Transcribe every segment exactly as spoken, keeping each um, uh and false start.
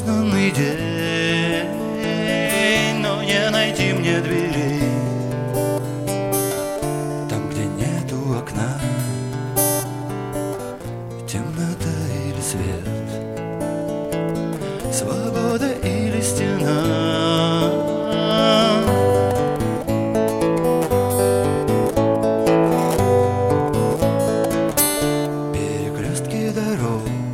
замкнутый день, но не найти мне дверей там, где нету окна, темнота или свет, свобода или стена. Перекрестки дорог,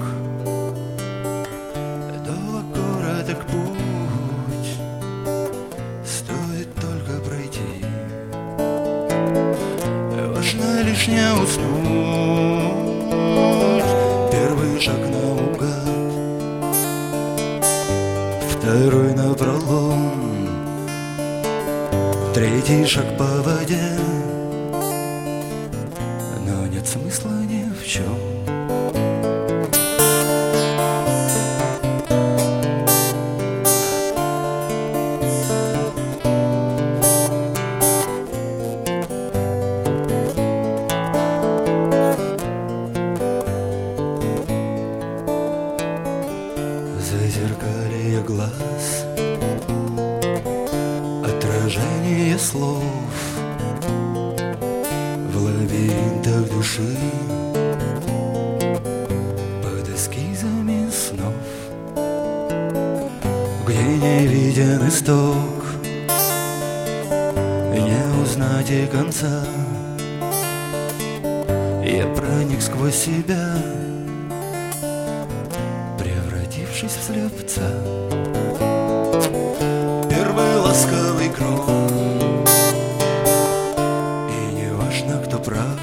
долг короток путь, стоит только пройти. Важно лишь не уснуть. Первый шаг наугад, второй напролом, третий шаг по воде, но нет смысла ни в чем. Зазеркалье глаз, отражение слов в лабиринтах души, под эскизами снов, где не виден исток, не узнать и конца. Я проник сквозь себя, превратившись в слепца. Первый ласковый кров, и не важно, кто прав,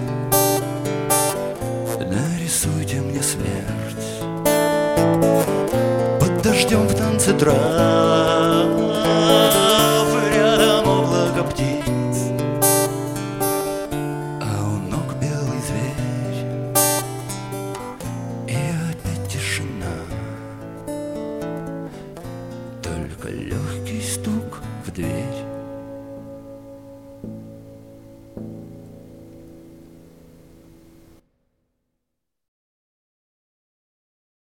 нарисуйте мне смерть под дождем в танце трав.